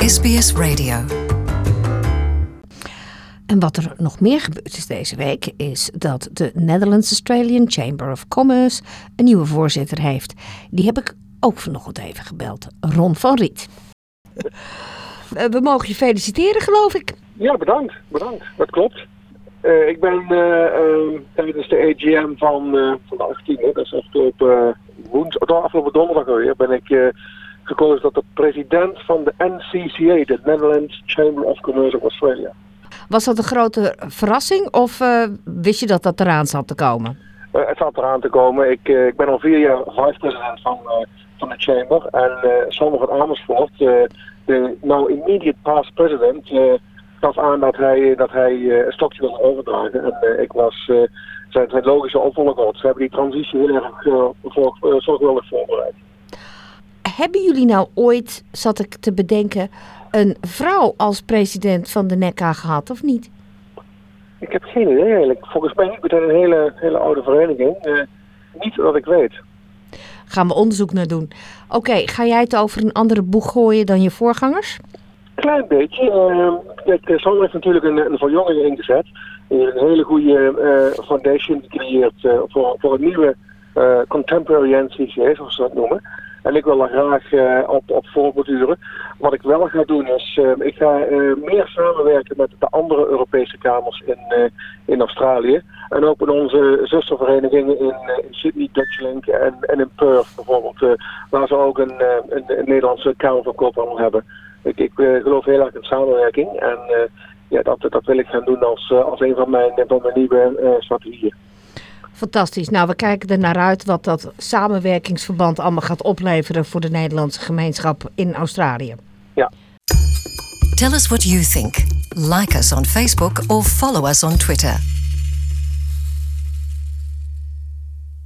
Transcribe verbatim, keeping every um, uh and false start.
S B S Radio. En wat er nog meer gebeurd is deze week is dat de Netherlands Australian Chamber of Commerce een nieuwe voorzitter heeft. Die heb ik ook vanochtend even gebeld. Ron van Riet. We mogen je feliciteren, geloof ik. Ja, bedankt. Bedankt. Dat klopt. Uh, ik ben uh, uh, tijdens de A G M van, uh, van de achttiende, dat is afgelopen, uh, woensdag, afgelopen donderdag alweer, ben ik uh, gekozen tot de president van de N C C A, de Netherlands Chamber of Commerce of Australia. Was dat een grote verrassing of uh, wist je dat dat eraan zat te komen? Uh, het zat eraan te komen. Ik, uh, ik ben al vier jaar vice-president van, uh, van de Chamber en uh, Sander van Amersfoort, uh, de nou immediate past president, uh, gaf aan dat hij, dat hij uh, een stokje wilde overdragen. En uh, ik was uh, zijn, zijn logische opvolger. Ze hebben die transitie heel erg uh, voor, uh, zorgvuldig voorbereid. Hebben jullie nou ooit, zat ik te bedenken, een vrouw als president van de N E C A gehad of niet? Ik heb geen idee eigenlijk. Volgens mij niet meteen een hele, hele oude vereniging. Uh, niet dat ik weet. Gaan we onderzoek naar doen. Oké, okay, ga jij het over een andere boeg gooien dan je voorgangers? Klein beetje. Uh, kijk, Sander heeft natuurlijk een, een verjonging ingezet. Een hele goede uh, foundation gecreëerd uh, voor, voor een nieuwe uh, contemporary N C C A, zoals ze dat noemen. En ik wil daar graag uh, op, op voorborduren. Wat ik wel ga doen is, uh, ik ga uh, meer samenwerken met de andere Europese kamers in, uh, in Australië. En ook met onze zusterverenigingen in, uh, in Sydney, Dutchlink en, en in Perth bijvoorbeeld. Uh, waar ze ook een, uh, een, een Nederlandse Kamer van Koophandel hebben. Ik, ik uh, geloof heel erg in samenwerking. En uh, ja, dat, dat wil ik gaan doen als, uh, als een van mijn, van mijn nieuwe uh, strategieën. Fantastisch. Nou, we kijken er naar uit wat dat samenwerkingsverband allemaal gaat opleveren voor de Nederlandse gemeenschap in Australië. Ja. Tell us what you think. Like us on Facebook or follow us on Twitter.